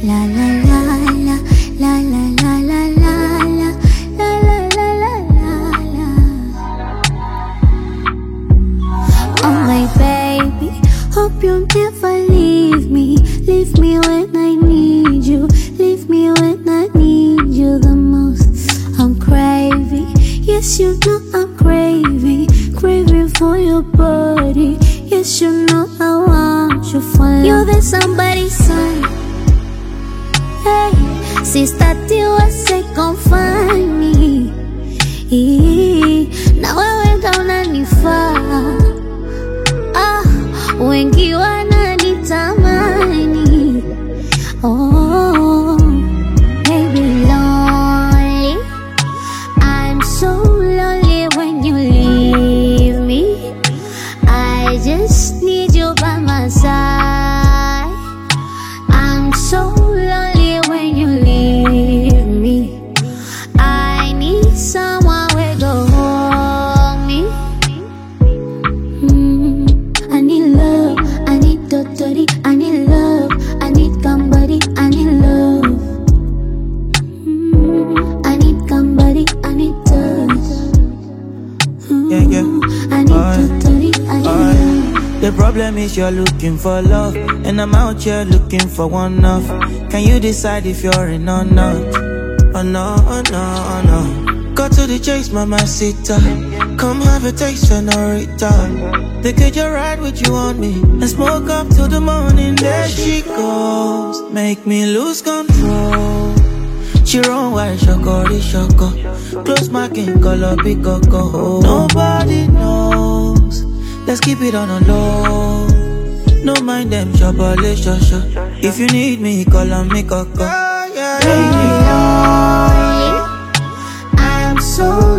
La la la la la la la la la la la la la la la. Oh my baby, hope you never leave me. Leave me when I need you. Leave me when I need you the most. I'm craving, yes you know I'm craving. Craving for your body. Yes you know I want you for life. You're the somebody's son. Hey, sister Tiwa say come find me. Now I went down and far. Wengi wananitamani. Oh, baby lonely. I'm so lonely when you leave me. I just need you by my side. I'm so lonely when you leave me. I need someone who go hold me. I need love, I need totori, I need love, I need somebody, I need love. I need somebody, I need touch. Yeah, yeah. I need totori, I need love. The problem is you're looking for love, and I'm out here looking for one off. Can you decide if you're in or not? Oh no, oh no, oh no. Go to the chase, mamacita. Come have a taste, senorita. They could just ride with you on me and smoke up till the morning. There she goes, make me lose control. She run white, shokori shoko. Close my king, color big coco. Nobody knows. Let's keep it on a low. No mind them, shabale shasha. If you need me, call on me coco. Baby, I'm so